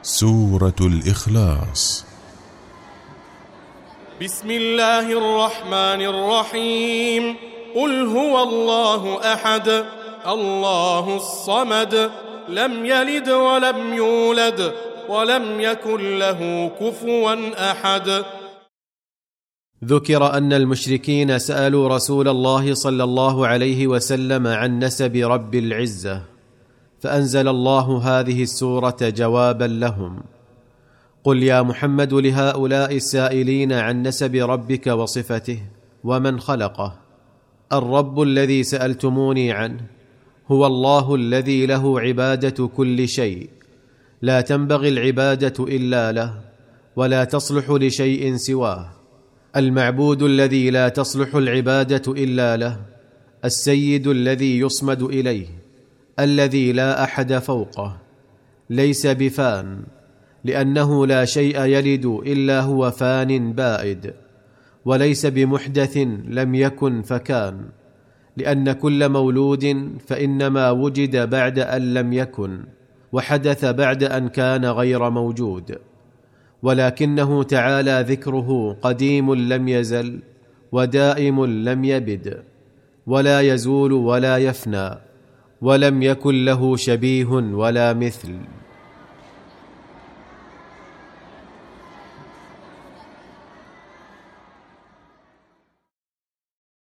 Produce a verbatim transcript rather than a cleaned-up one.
سورة الإخلاص. بسم الله الرحمن الرحيم. قل هو الله أحد الله الصمد لم يلد ولم يولد ولم يكن له كفوا أحد. ذكر أن المشركين سألوا رسول الله صلى الله عليه وسلم عن نسب رب العزة، فأنزل الله هذه السورة جوابا لهم: قل يا محمد لهؤلاء السائلين عن نسب ربك وصفته ومن خلقه: الرب الذي سألتموني عنه هو الله الذي له عبادة كل شيء، لا تنبغي العبادة إلا له ولا تصلح لشيء سواه، المعبود الذي لا تصلح العبادة إلا له، السيد الذي يصمد إليه، الذي لا أحد فوقه، ليس بفان لأنه لا شيء يلد إلا هو فان بائد، وليس بمحدث لم يكن فكان، لأن كل مولود فإنما وجد بعد أن لم يكن، وحدث بعد أن كان غير موجود، ولكنه تعالى ذكره قديم لم يزل ودائم لم يبد، ولا يزول ولا يفنى، ولم يكن له شبيه ولا مثل.